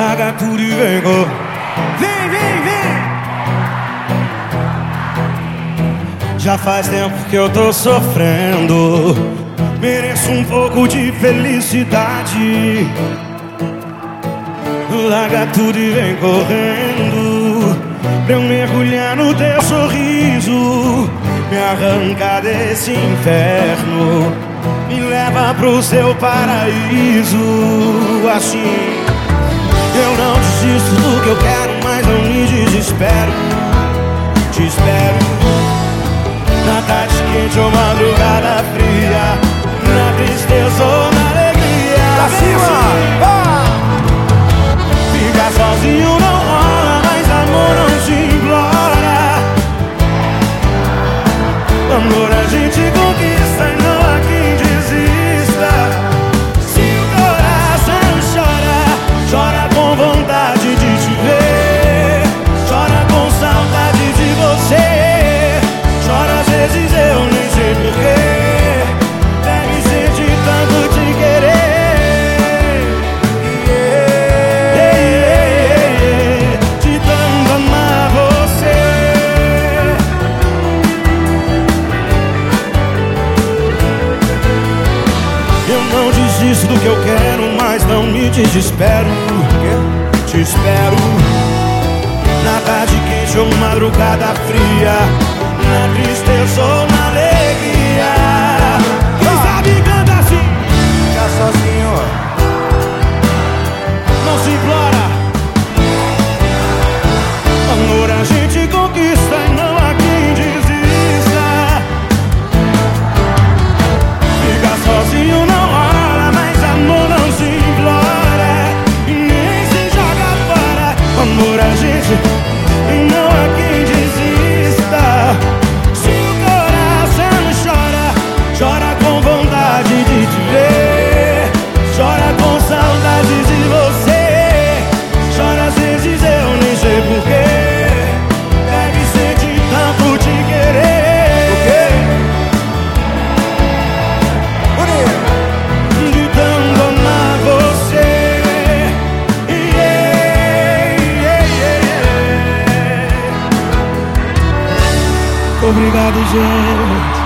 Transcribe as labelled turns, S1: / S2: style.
S1: Larga tudo e vem com... Vem, vem, vem! Já faz tempo que eu tô sofrendo, mereço um pouco de felicidade. Larga tudo e vem correndo pra eu mergulhar no teu sorriso, me arrancar desse inferno, me leva pro seu paraíso. Assim, eu não desisto do que eu quero, mas não me desespero. Te espero na tarde quente ou madrugada fria, na tristeza ou na alegria.
S2: Pra cima!
S1: Ficar sozinho não rola, mas amor não se implora. Amor a gente conquista e não há quem desista. Se o coração chora, chora com vontade de te ver, chora com saudade de você, chora às vezes eu nem sei porquê. Deve ser de tanto te querer, de tanto amar você. Eu não desisto do que eu quero, mas não me desespero. Te espero na tarde quente ou madrugada fria, na tristeza ou na alegria. Quem sabe canta assim.
S2: Ficar sozinho,
S1: Não se implora. Amor a gente conquista e não há quem desista. Ficar sozinho não rola, mas amor não se implora e nem se joga fora. Amor a gente e não há quem desista. Se o coração chora, chora com vontade de te ver, chora com saudade de você, chora às vezes eu nem sei porquê. Deve ser de tanto te querer, de tanto amar você. Obrigado, gente.